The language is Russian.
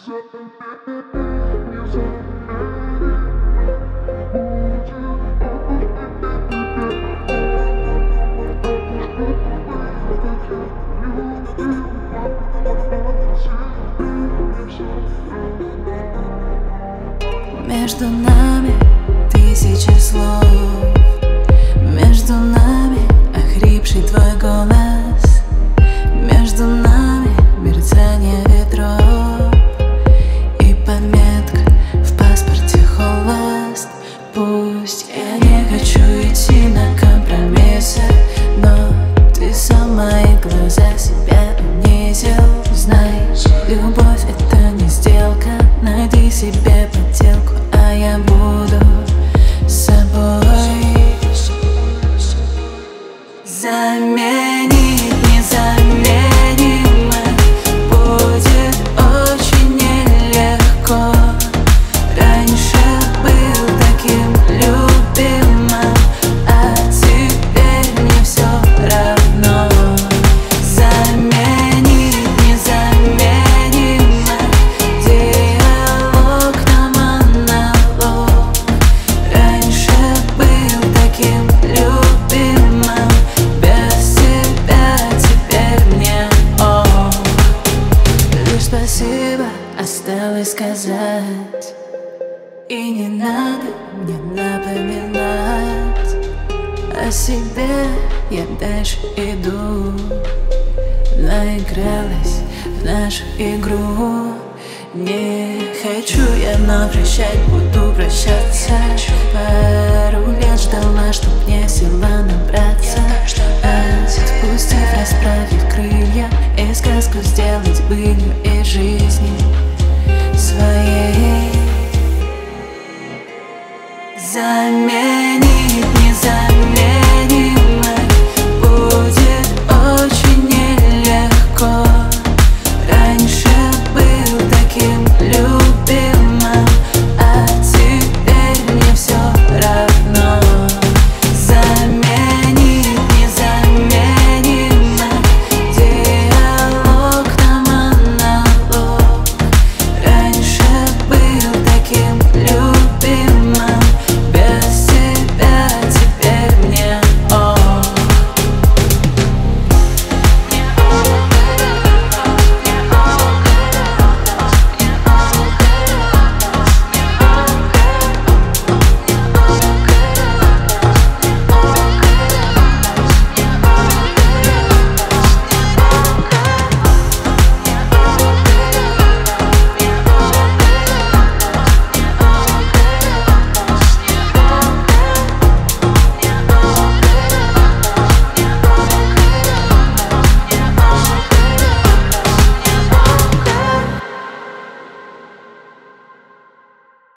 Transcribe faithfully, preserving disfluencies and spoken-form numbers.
Между нами тысячи слов, между нами охрипший твой голос, между нами мерцание ветров и пометка в паспорте холост. Пусть я не хочу идти на компромиссы, но ты сам мои глаза себя унизил. Знай, любовь — это не сделка, найди себе подделку, а я буду с собой. Заменить незаменимое будет очень нелегко. Раньше был таким любимым, а теперь мне все равно. Заменить незаменимое диалог на монолог. Раньше был таким любимым, без тебя теперь мне ох. Лишь спасибо осталось сказать, и не надо мне напоминать о себе. Я дальше иду, наигралась в нашу игру. Не хочу я, но прощать буду прощаться. Пару лет ждала, чтоб мне сила набраться, отпустив, расправив крылья и сказку сделать былью из жизни.